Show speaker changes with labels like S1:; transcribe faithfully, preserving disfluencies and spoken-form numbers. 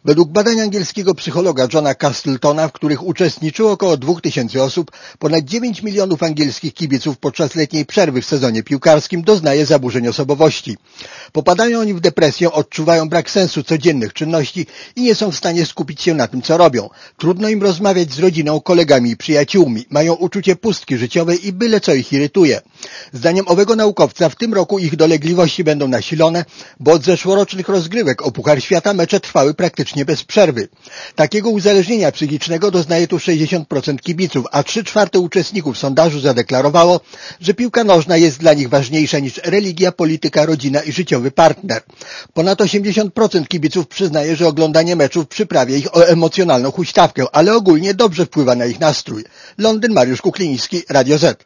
S1: Według badań angielskiego psychologa Johna Castletona, w których uczestniczyło około dwóch tysięcy osób, ponad dziewięć milionów angielskich kibiców podczas letniej przerwy w sezonie piłkarskim doznaje zaburzeń osobowości. Popadają oni w depresję, odczuwają brak sensu codziennych czynności i nie są w stanie skupić się na tym, co robią. Trudno im rozmawiać z rodziną, kolegami i przyjaciółmi. Mają uczucie pustki życiowej i byle co ich irytuje. Zdaniem owego naukowca w tym roku ich dolegliwości będą nasilone, bo od zeszłorocznych rozgrywek o Puchar Świata mecze trwały praktycznie bez przerwy. Takiego uzależnienia psychicznego doznaje tu sześćdziesiąt procent kibiców, a trzy czwarte uczestników sondażu zadeklarowało, że piłka nożna jest dla nich ważniejsza niż religia, polityka, rodzina i życiowy partner. Ponad osiemdziesiąt procent kibiców przyznaje, że oglądanie meczów przyprawia ich o emocjonalną huśtawkę, ale ogólnie dobrze wpływa na ich nastrój. Londyn, Mariusz Kukliński, Radio Z.